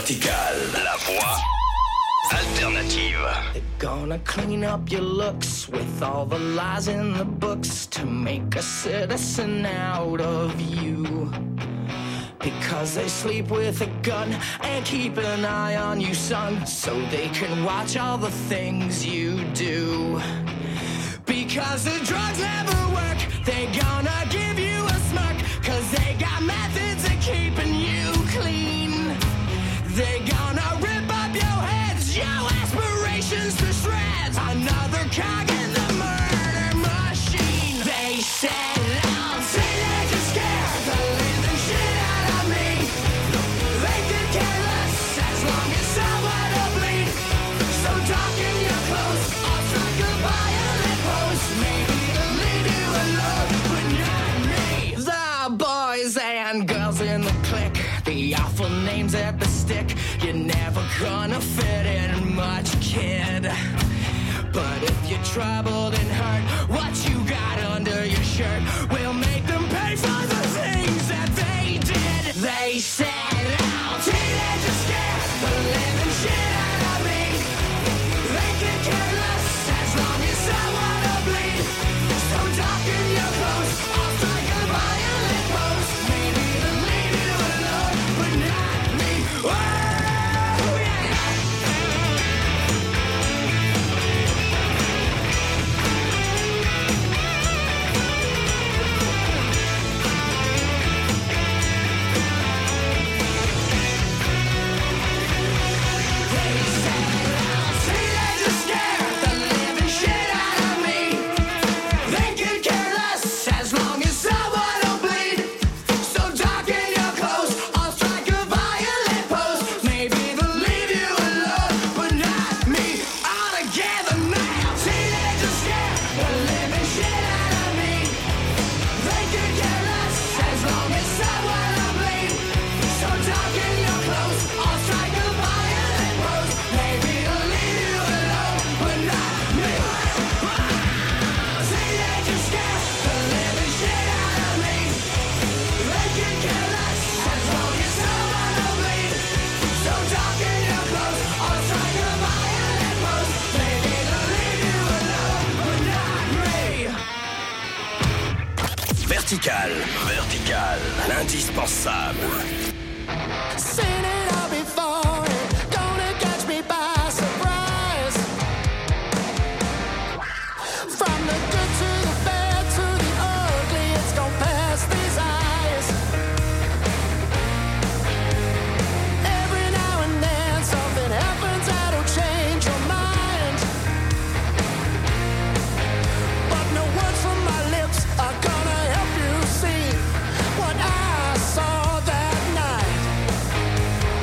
Vertical, la voix alternative. They're gonna clean up your looks with all the lies in the books to make a citizen out of you. Because they sleep with a gun and keep an eye on you, son, so they can watch all the things you do. Because the drugs never work, they gonna give you a smirk, cause they got methods of keeping you clean. They gonna rip up your heads, your aspirations to shreds. Another cog in the murder machine. They said I'm teenagers scared the living shit out of me. They could care less as long as someone will bleed. So darken your clothes, I'll strike a violent pose. Maybe they'll leave you alone, but not me. The boys and girls in the clique, the awful names at the stick. You're never gonna fit in much, kid. But if you're troubled and hurt, what you got under your shirt will make them pay for the things that they did. They said, oh, teenagers scared the living shit out of me. They can care less as long as someone will bleed. So darken your clothes, I'll strike a violent pose. Maybe they'll leave you alone, but not me. Whoa! Vertical, l'indispensable. Seen it all before, gonna catch me by surprise. From the good to the bad to the ugly, it's gonna pass these eyes. Every now and then something happens that'll change your mind. But no words from my lips are gonna help you see what I saw that night.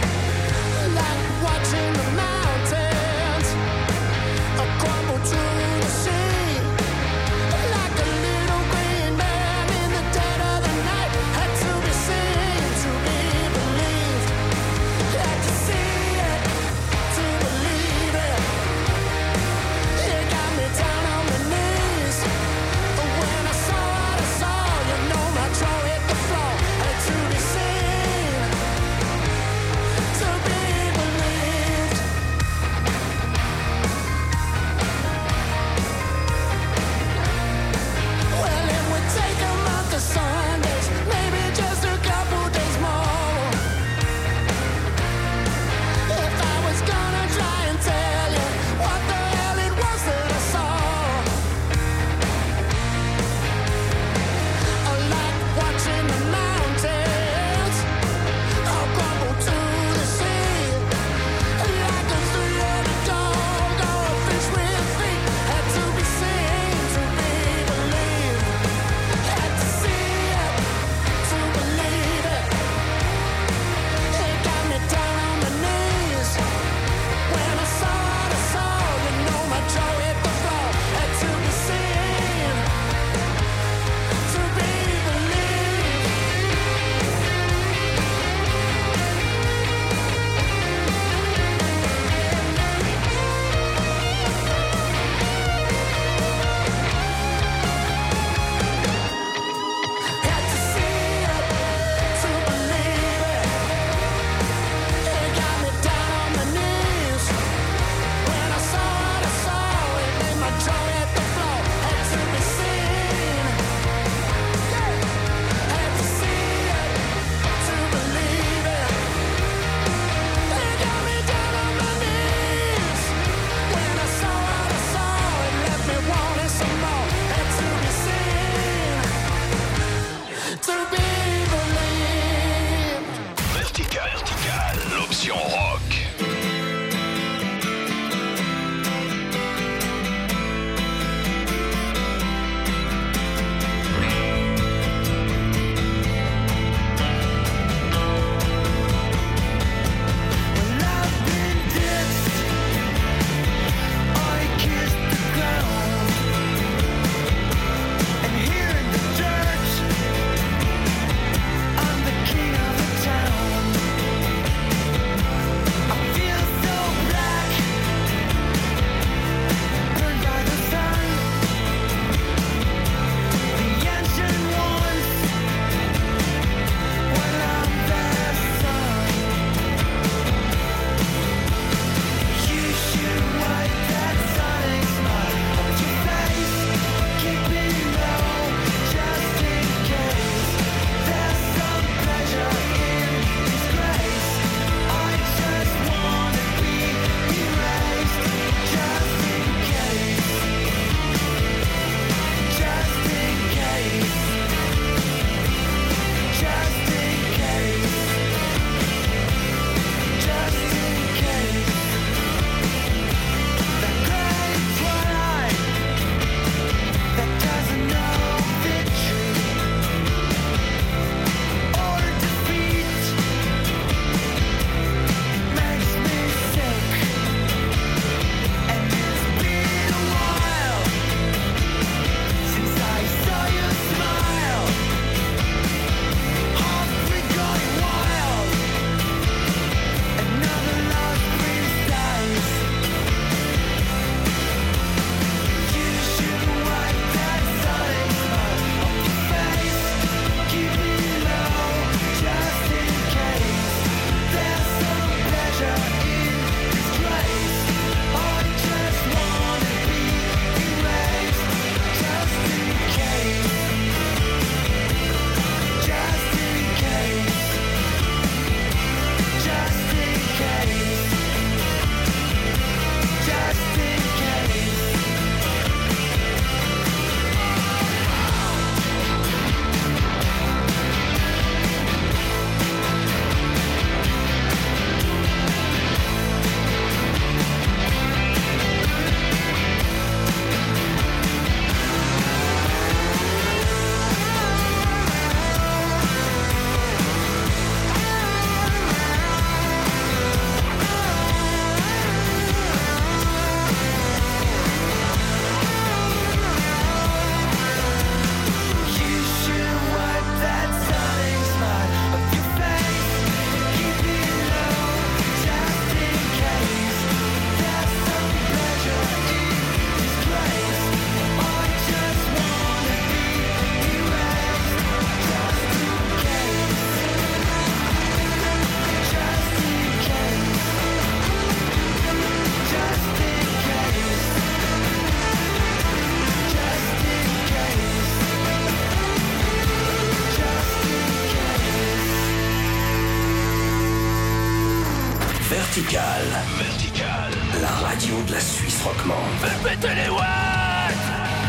Vertical. Vertical. La radio de la Suisse romande. Fais péter les watts!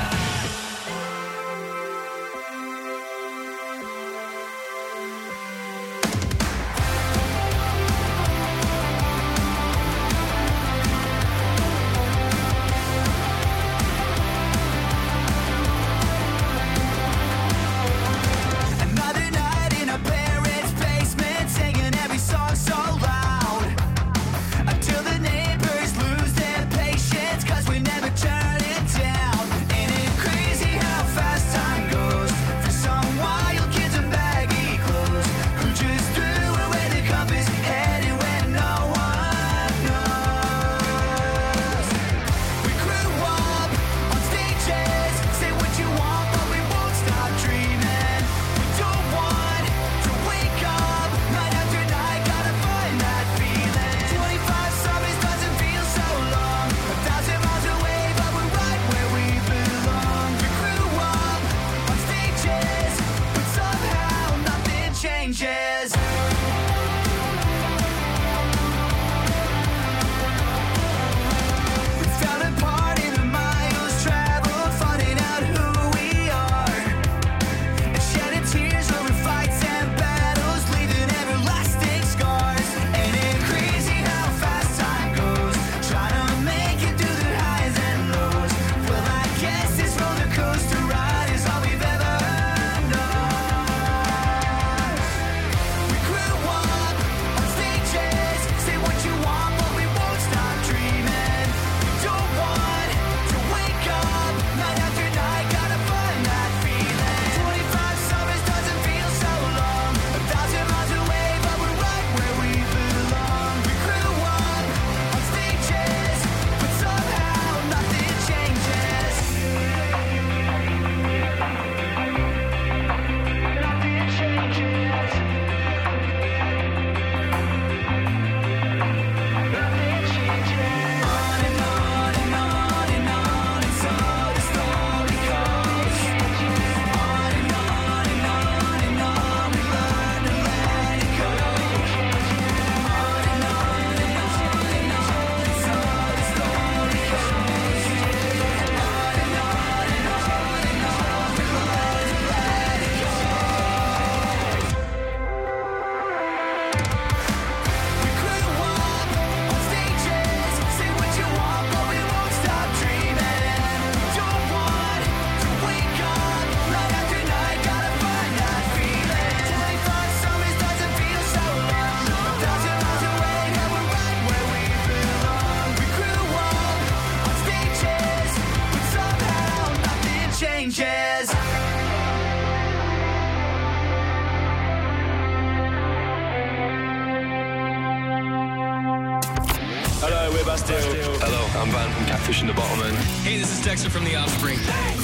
Hello, I'm Van from Catfish and the Bottlemen. Hey, this is Dexter from The Offspring.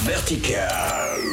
Vertical.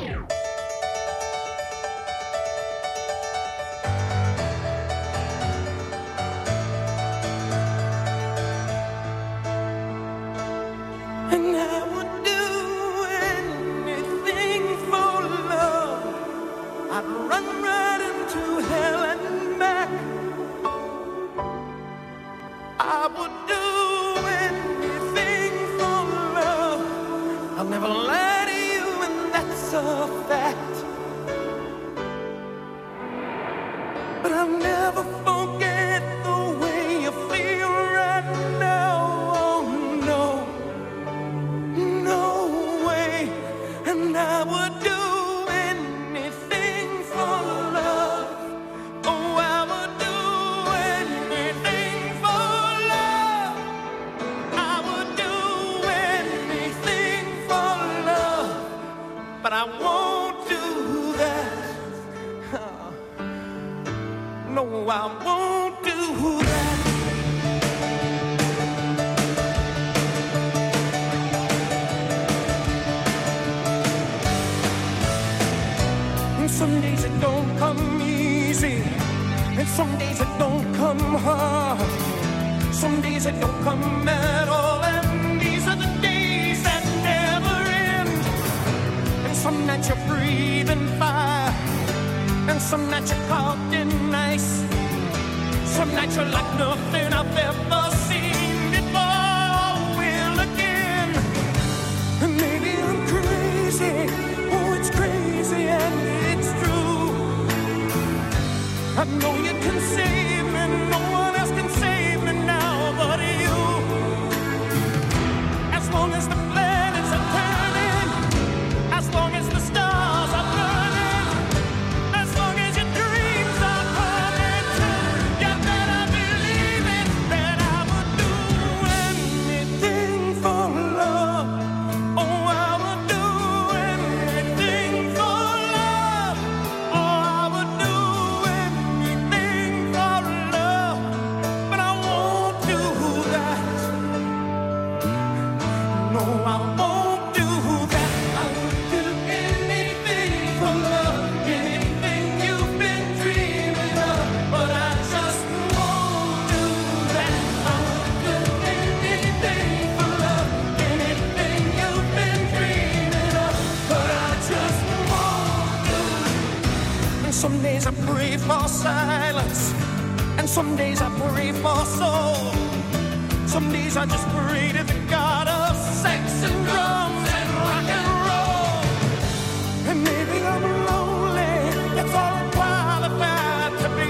Some days it don't come easy, and some days it don't come hard. Some days it don't come at all, and these are the days that never end. And some nights you're breathing fire, and some nights you're caught in ice. Some nights are like nothing I've ever seen before. Will again. And maybe I'm crazy. Oh, it's crazy and it's true. I know you can save me. No one else can save me now but you. As long as the planets are turning, as long as the stars are burning, as long as your dreams are coming true, you better believe it, that I would do anything for love. Oh, I would do anything for love. Oh, I would do anything for love. But I won't do that. No, I won't do that. I would do anything for love, anything you've been dreaming of. But I just won't do that. I would do anything for love, anything you've been dreaming of. But I just won't do. And some days I pray for silence, and some days I pray for soul. Some days I just pray to the God of sex and drums and rock and roll. And maybe I'm lonely, that's all I'm qualified to be.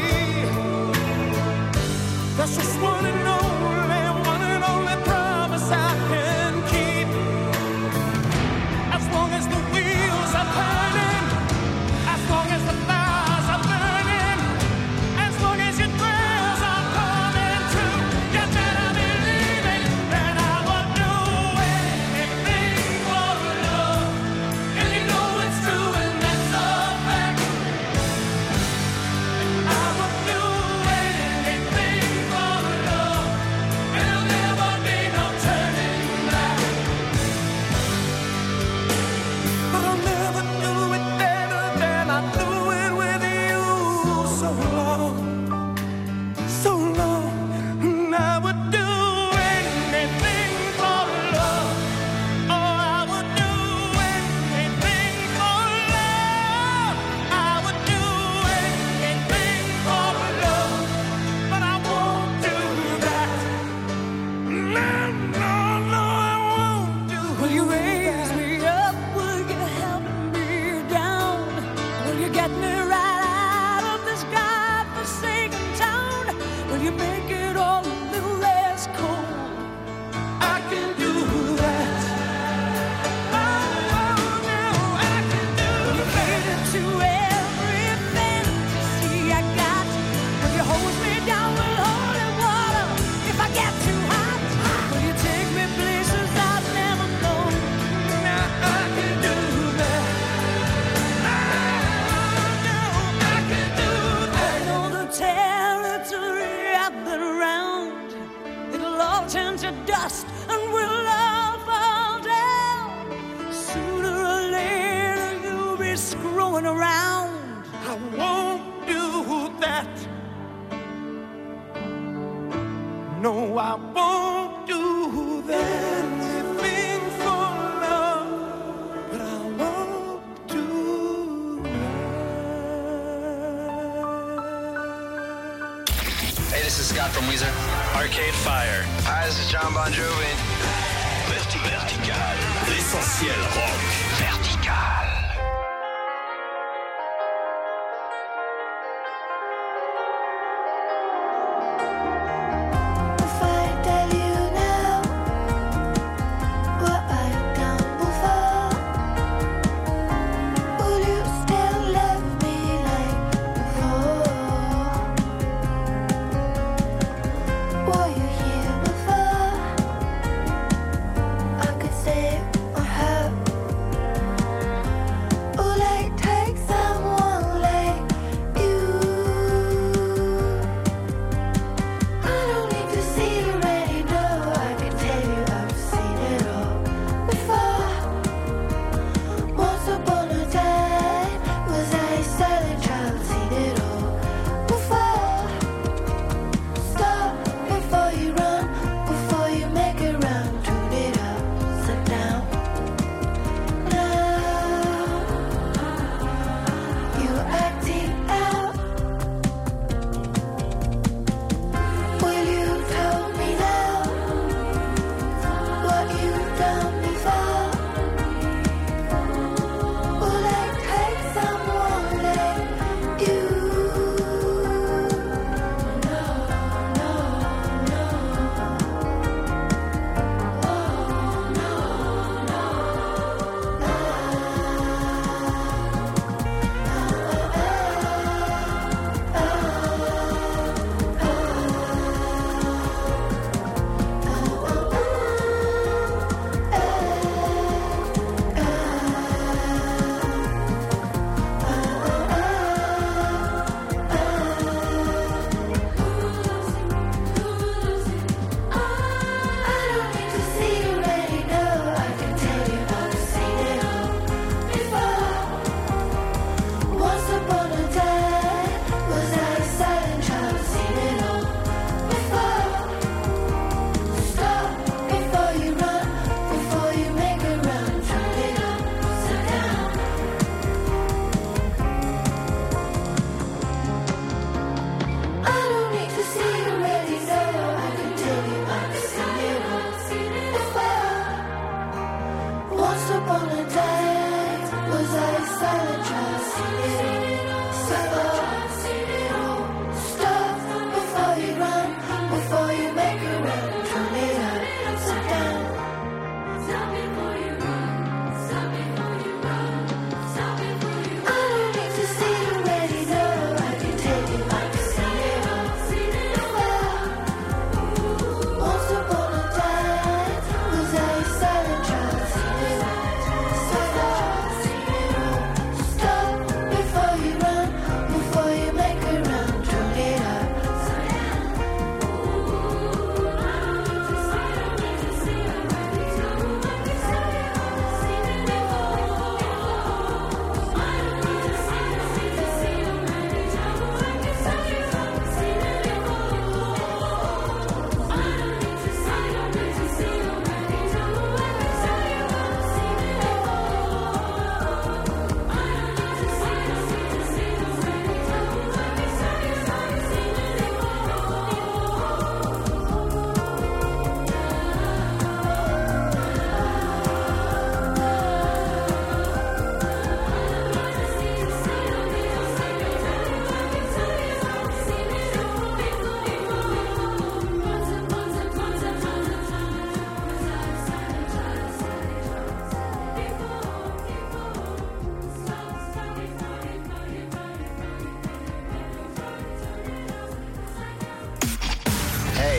That's just one and only promise I can keep. As long as the wheels are turning, as long as the fires are burning, as long as your prayers are coming true, you better believe it, that I would do anything for love. And you know it's true, and that's a fact. I would do anything for love, and there'll never be no turning back. But I'll never do it better than I do it with you. So long, and I would do anything for love. Oh, I would do anything for love. I would do anything for love, but I won't do that. No, I won't do. Will you raise me up? Will you help me down? Will you get me right out of this godforsaken town? Will you make it all a little less cold? I can do that. Oh, no, I can do that. Will you cater to every fantasy I got? Will you hose me down with holy water if I get too hot? Will you take me places I've never known? Now I can do that. No, I can do that. I know the territory I've been around. It'll all turn to dust and we'll all fall down. Sooner or later you'll be screwing around. I won't do that. No, I won't do that. Anything for love, but I won't do that. Hey, this is Scott from Weezer. Arcade Fire. Hi, this is John Bon Jovi. Vertical. L'essentiel rock. Vertical. If I tell you now what I've done before, will you still love me like before? Were you here before? I could say or have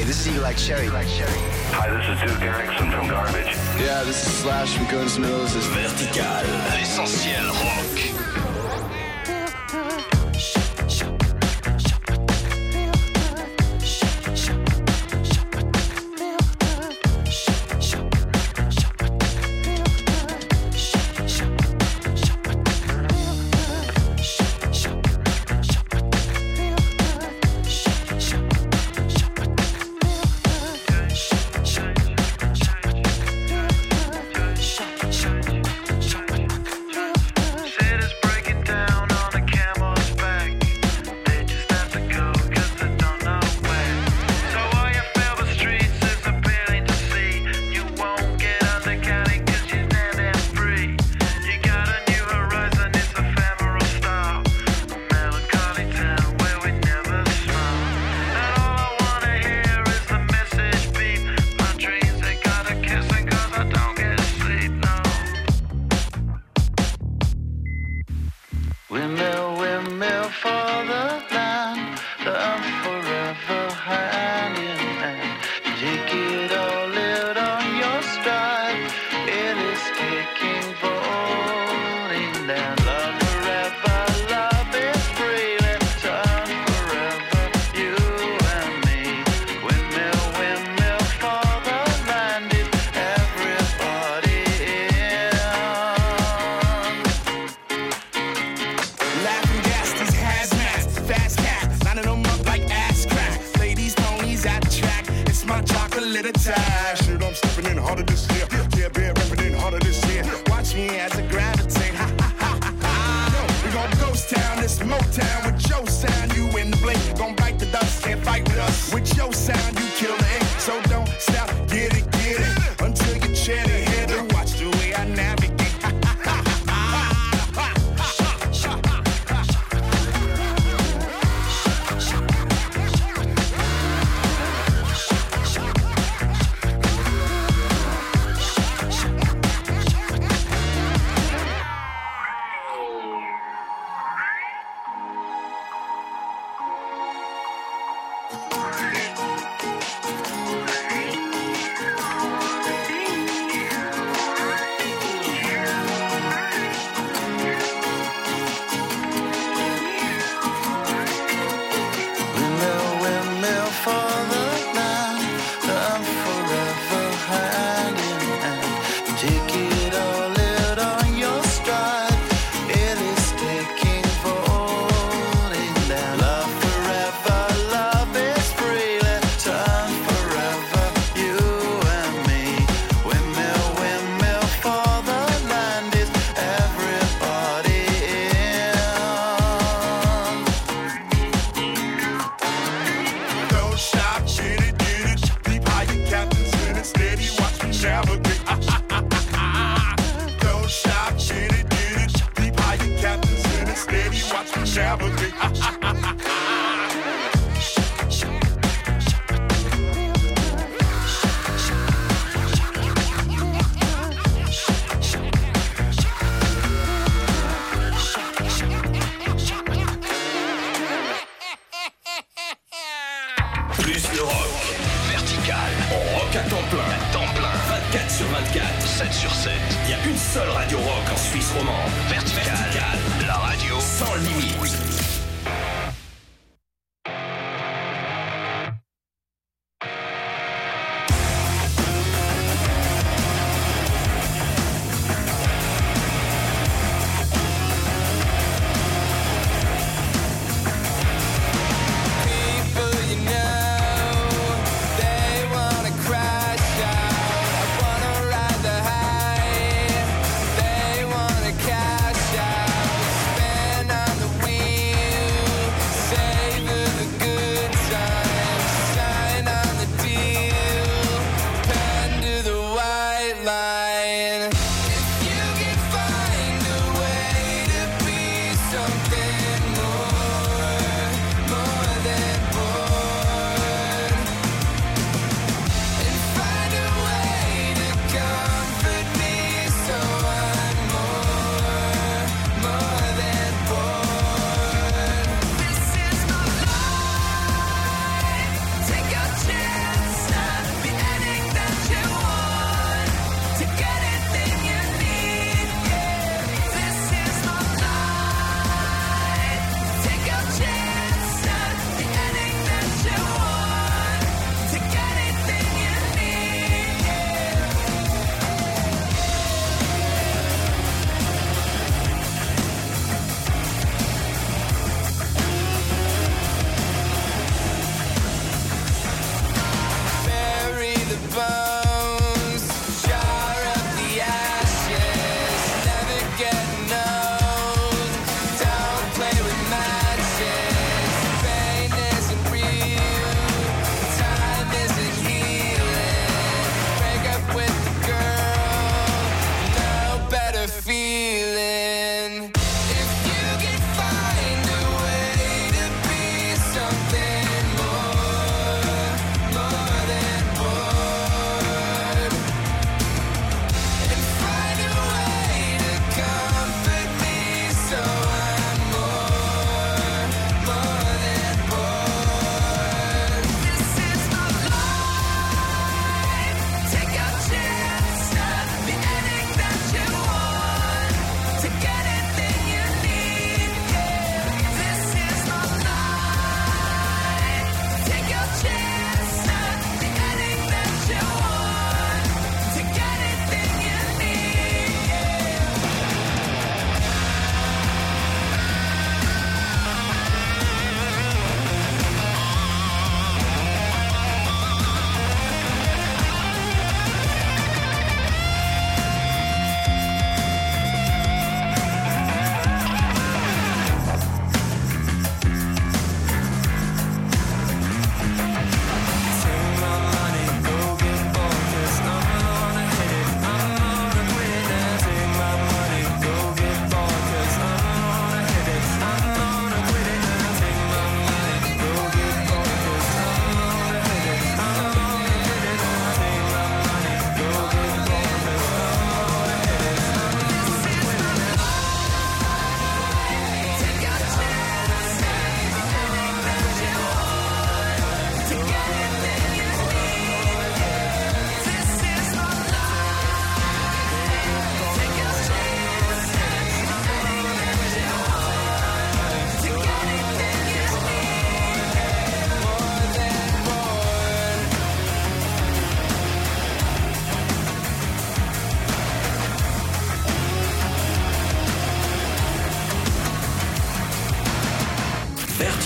this is Eli Cherry. Hi, this is Duke Erickson from Garbage. Yeah, this is Slash from Guns N' Roses. Vertical, l'essentiel rock. Cash out, spend on the weed.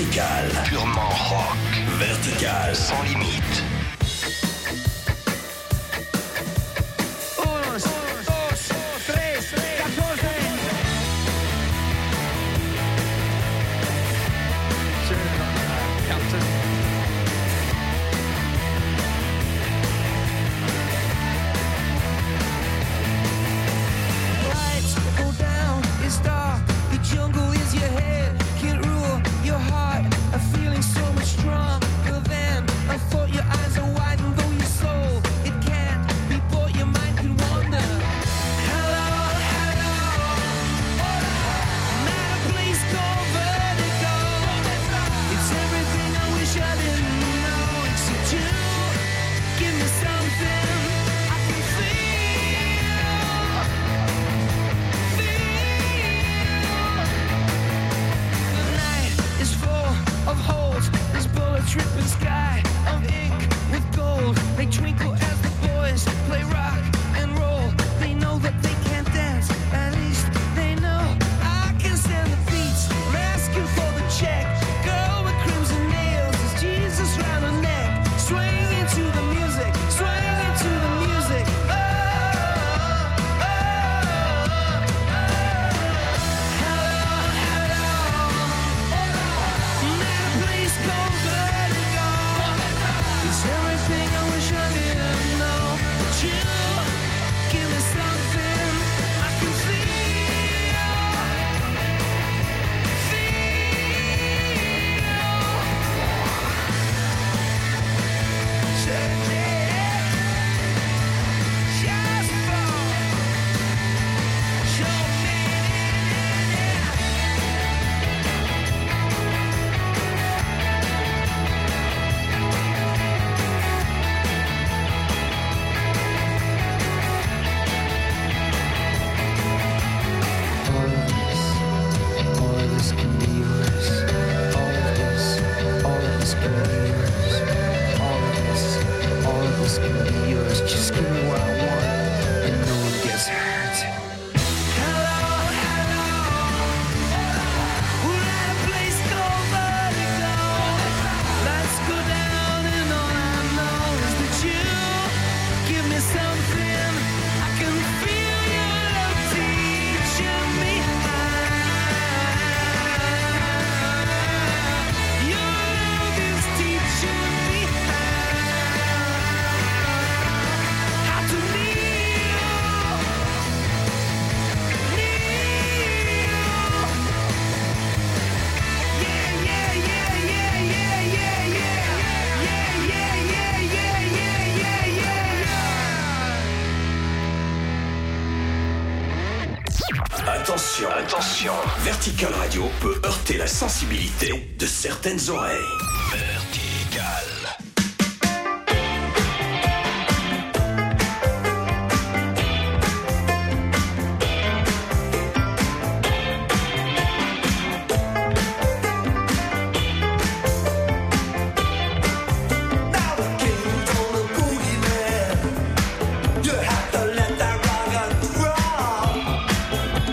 Vertical. Purement rock. Vertical. Sans limite. Attention, Vertical Radio peut heurter la sensibilité de certaines oreilles. Vertical.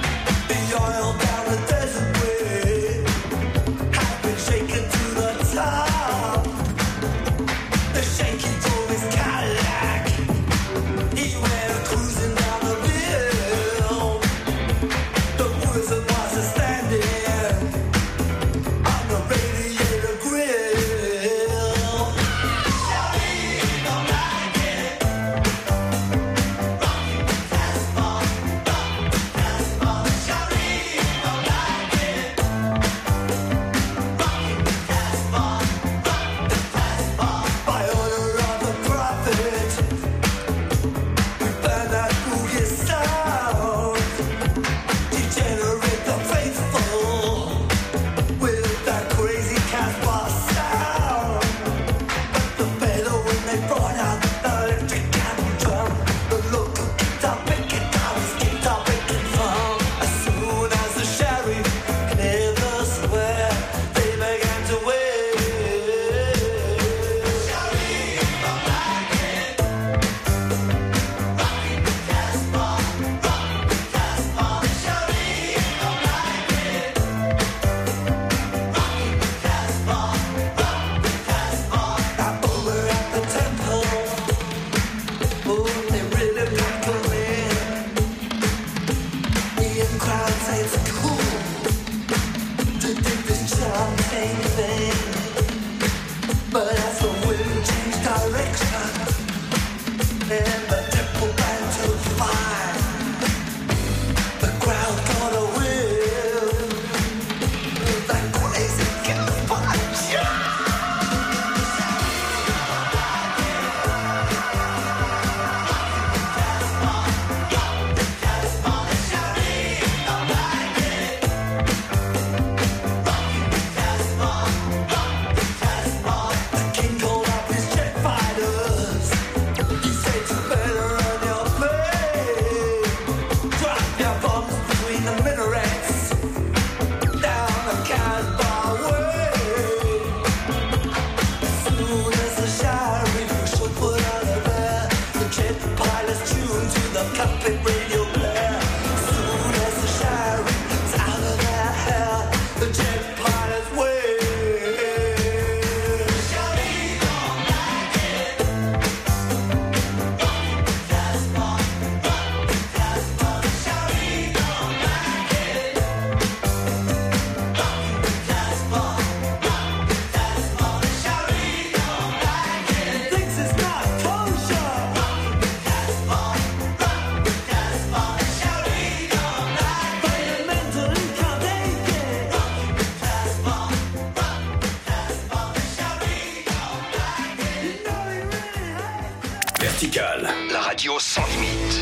Shake it to the top. Vertical, la radio sans limite.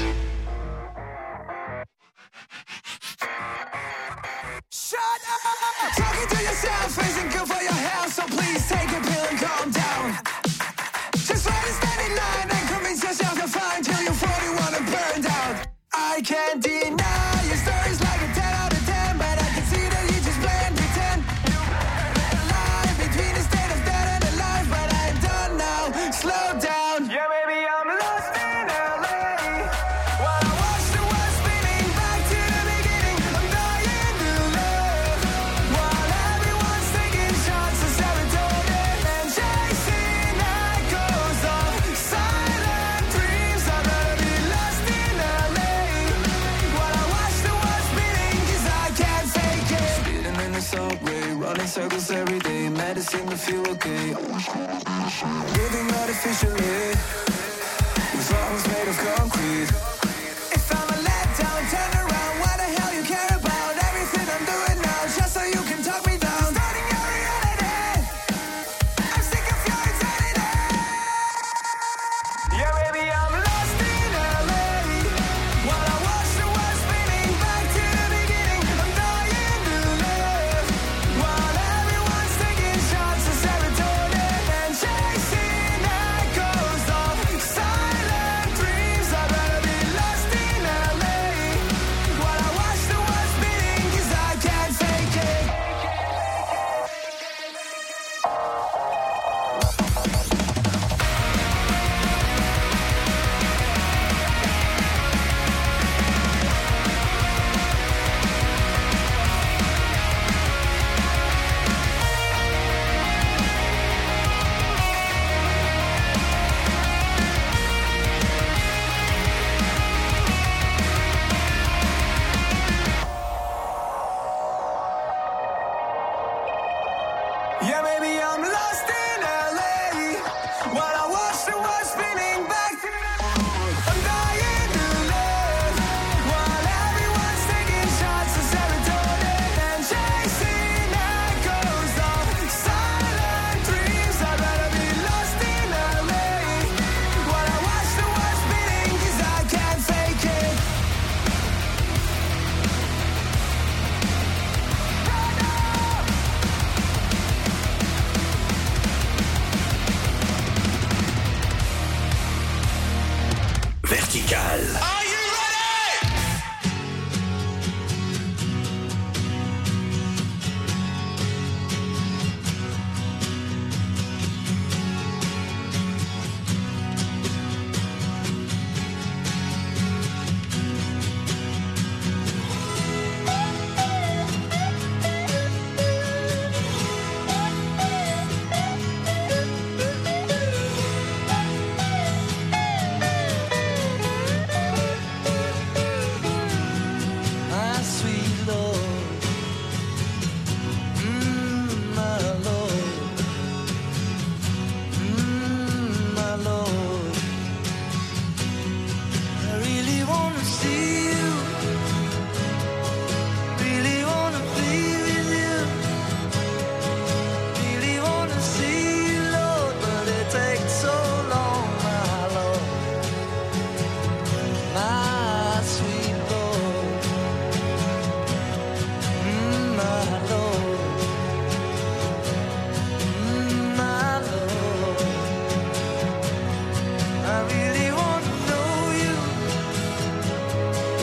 Shut up! Talking to yourself isn't good for your health, so please take a pill and calm down. Just try to stand in line and convince yourself you're fine till you're 41 and burned out. I can't deny your story's like a 10 out of 10, but I can see that you just play and pretend. Line between a state of dead and alive, but I'm done now. Slow down. Yeah, baby, I'm lost in LA. While I watch the world spinning back to the beginning, I'm dying to love. While everyone's taking shots of serotonin and chasing echoes of silent dreams, I'd rather be lost in LA. While I watch the world spinning, 'cause I can't fake it. Speeding in the subway, running circles every day, medicine to feel okay. Living artificially, with arms made of concrete. If I'm a letdown, turn around. What the hell you care about? Everything I'm doing now, just so you can talk me down. Starting your reality, I'm sick of your insanity. Yeah, baby, I'm lost in LA. While I watch the world spinning back to the beginning, I'm dying to live. While everyone's taking shots of serotonin and chasing echoes of silent dreams, I'd rather be lost in LA. While I watch the world spinning, 'cause I can't fake it. Yeah, baby, I'm lost in LA. While I watch the world spinning back to the I'm dying to live. While everyone's taking shots of serotonin and chasing echoes of silent dreams, I'd rather be lost in LA. While I watch the world spinning, 'cause I can't fake it. Vertical. Are you ready? My sweet Lord, my Lord, my Lord. I really wanna see you, really wanna be with you, really wanna see you, Lord, but it takes so long, my Lord, my sweet Lord. My Lord, my Lord, I really want to know you.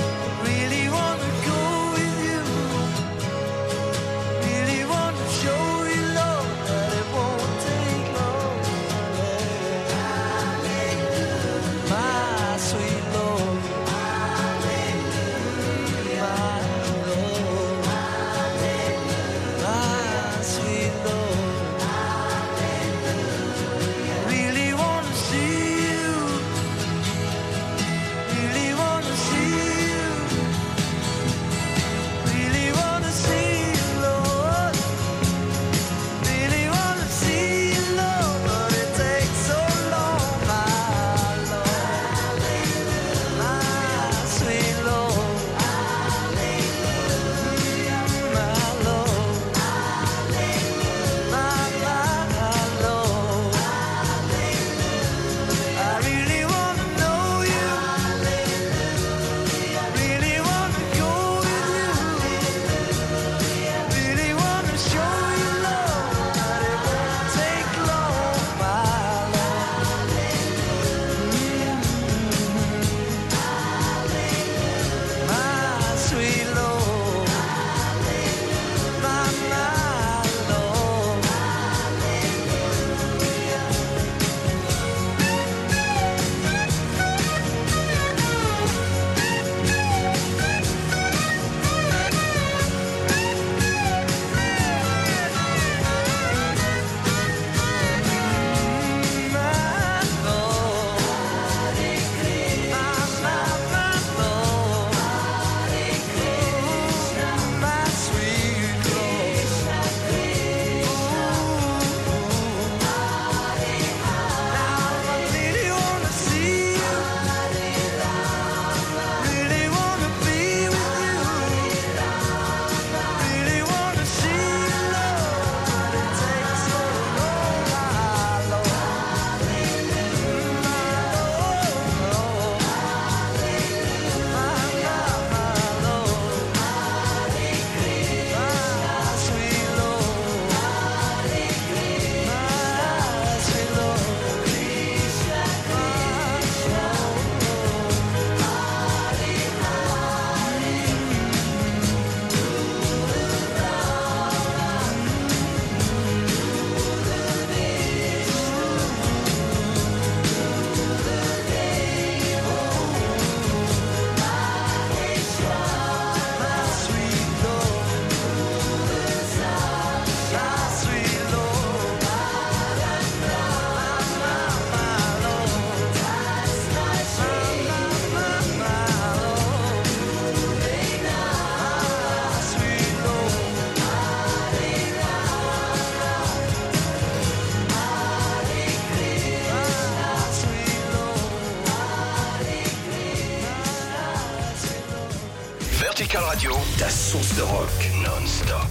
Vertical Radio, ta source de rock non-stop.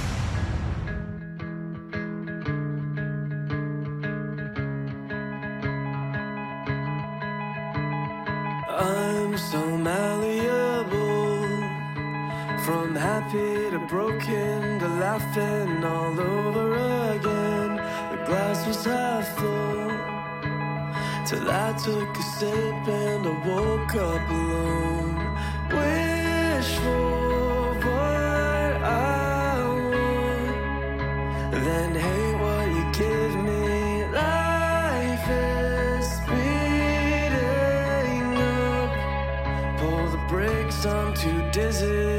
I'm so malleable, from happy to broken to laughing all over again. The glass was half full, till I took a sip and I woke up alone. Wish for what I want, then hate what you give me. Life is speeding up, pull the brakes, I'm too dizzy.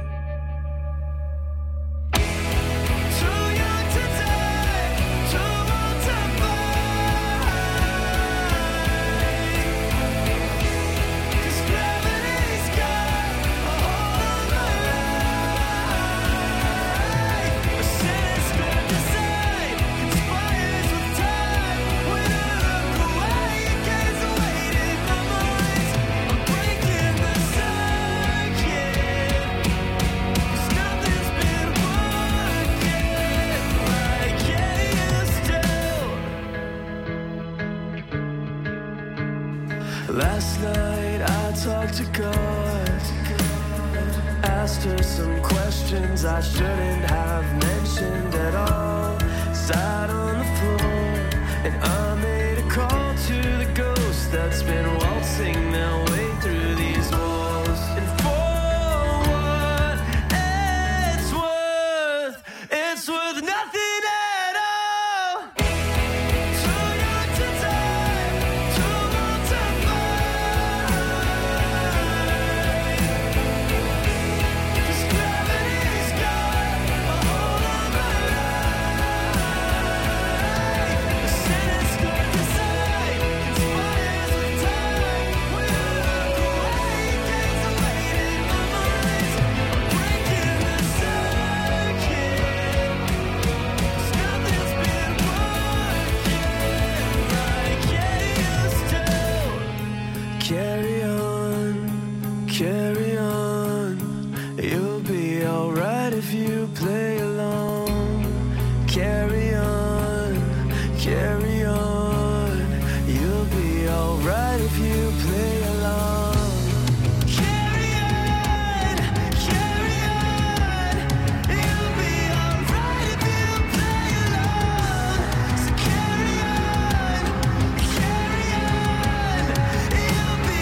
Last night I talked to God, asked her some questions I shouldn't have mentioned at all. Sat on the floor and I made a call to the ghost that's been waltzing their way through these walls. And for what it's worth nothing at all. Too young to die, too old to fight. 'Cause gravity's got a hold on my life. The sentence good to say conspires with time. When I look away, gains the weight in my mind. I'm breaking the circuit. 'Cause nothing's been working like it used to. Carry on, carry on. You'll be alright if you play along. Carry on, carry on. You'll be alright if you play along. Carry on, carry on. You'll be alright if you play along. So carry on, carry on. You'll be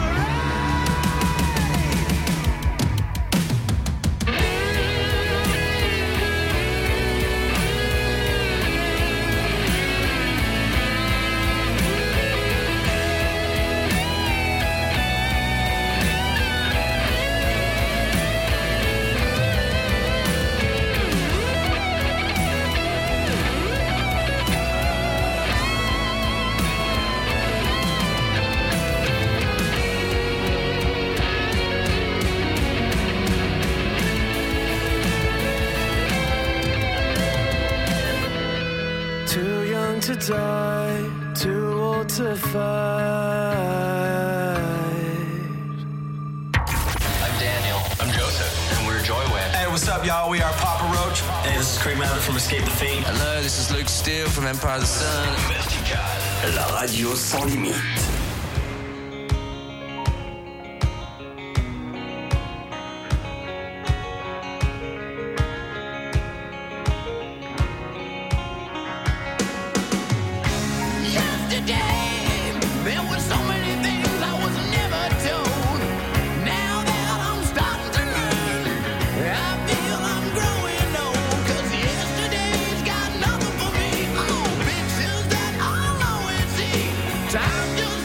too young to die, too old to fight. I'm Daniel. I'm Joseph. And we're Joyway. Hey, what's up, y'all? We are Papa Roach. Hey, this is Craig Mallett from Escape the Fate. Hello, this is Luke Steele from Empire of the Sun. Vertical, la radio sans limite. Yesterday, there were so many things I was never told. Now that I'm starting to learn, I feel I'm growing old. 'Cause yesterday's got nothing for me. Oh, pictures that I'll always see. Time just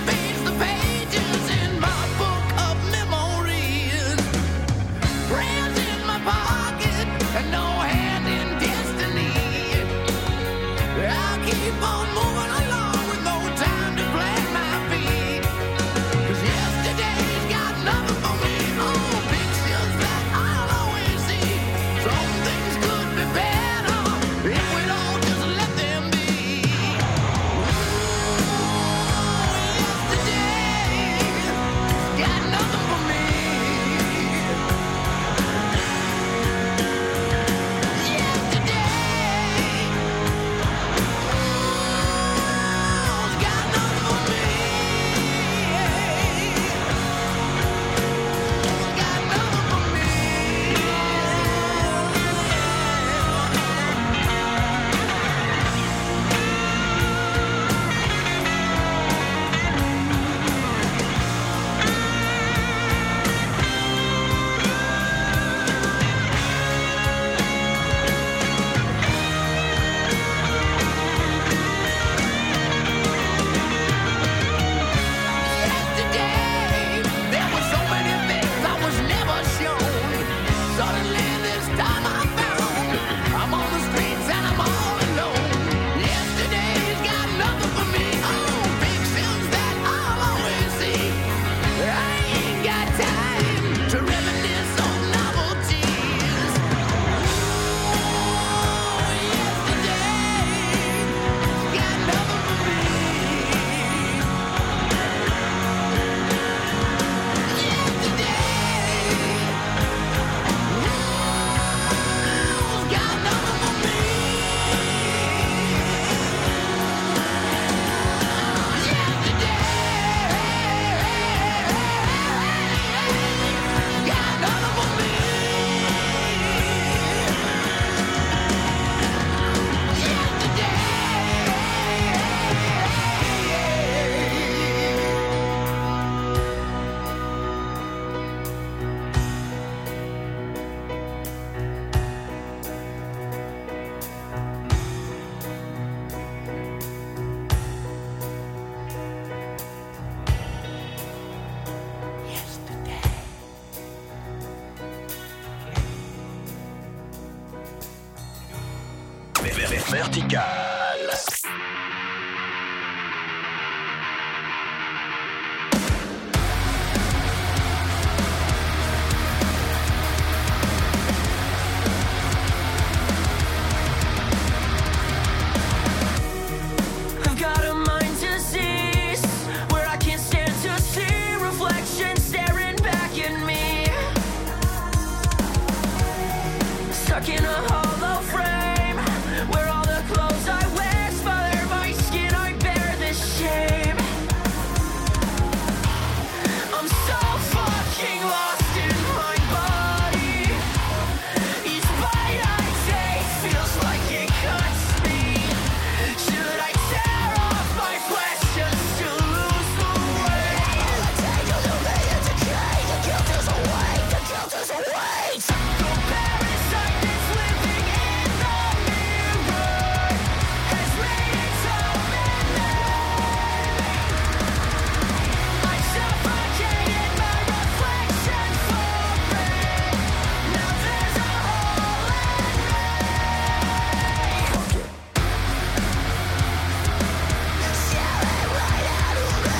Vertical. In a hollow frame where all the clothes I wear smother my skin, I bear this shame. I'm so fucking lost in my body. Each bite I take feels like it cuts me. Should I tear off my flesh just to lose the weight? The tangle of me and decay. The guilt is a weight. The guilt is a weight. The parasite that's living in the mirror has made it so midnight. I suffocated my reflection for it. Now there's a hole in me. Shall it right out of me?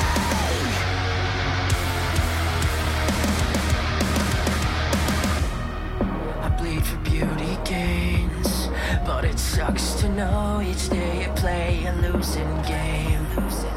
I bleed for beauty gains, but it sucks to know each day you play a losing game.